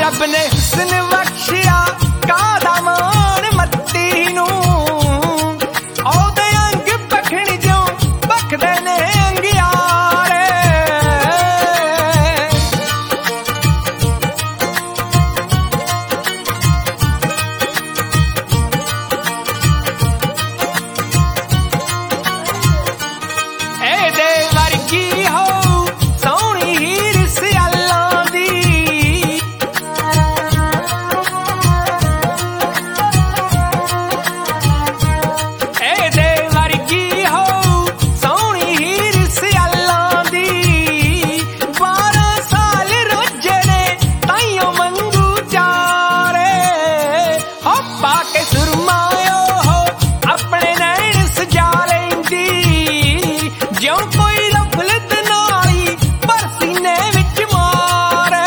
रब ने हुस्न बख्शिया कादा मान मत्ती नूं ओदे अंग पखण जो बखदे ने अंगियारे एदे वर्गी हो सोहणी हीर सियालां दी एदे वर्गी हो सोहणी हीर सियालां दी 12 साल रोजे ने ताइयों मंगू चारे हो पाके सुरमायो हो अपने नैन सजा लेंदी ज्यों कोई रफलत नाली पर सीने विच मारे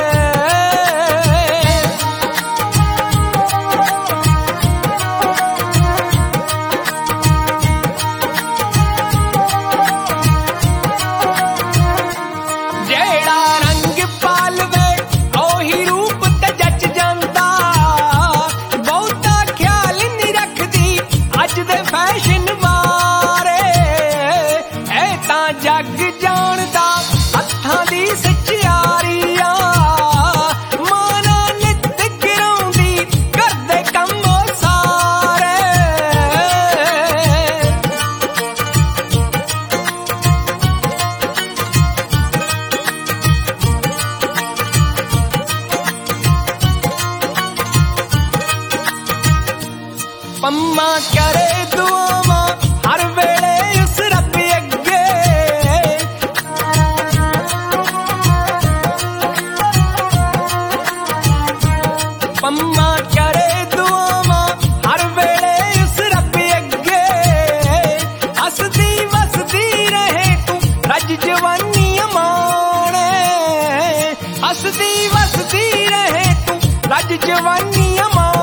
जेड़ा रंग पालवे ओही रूप ते जच जांदा बहुता ख्याल नहीं रखदी अज दे फैशन बारे ऐ तां जग जाणदा हत्थां दी सच्चारिया माना नित गिराउंदी करदे कम ओ सारे पम्मा करे दुआवां हर वेले उस रब अगे पम्मा करे दुआवां हर वेले उस रब अगे हसदी वसदी रहे तू रज जवानी माणे हसदी वसदी रहे तू रज जवानी माणे